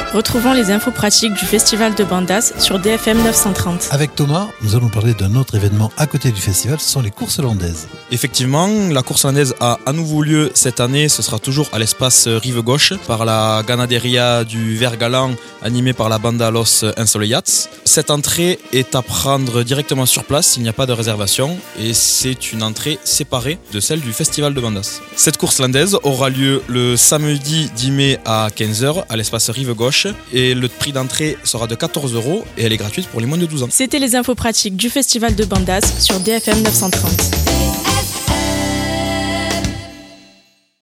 Retrouvons les infos pratiques du Festival de Bandas sur DFM 930. Avec Thomas, nous allons parler d'un autre événement à côté du festival, ce sont les courses landaises. Effectivement, la course landaise a à nouveau lieu cette année. Ce sera toujours à l'espace Rive Gauche par la Ganaderia du Vert-Galant animée par la banda Los Ensoleillats. Cette entrée est à prendre directement sur place, il n'y a pas de réservation et c'est une entrée séparée de celle du Festival de Bandas. Cette course landaise aura lieu le samedi 10 mai à 15h à l'espace Rive Gauche et le prix d'entrée sera de 14 € et elle est gratuite pour les moins de 12 ans. C'était les infos pratiques du Festival de Bandas sur DFM 930.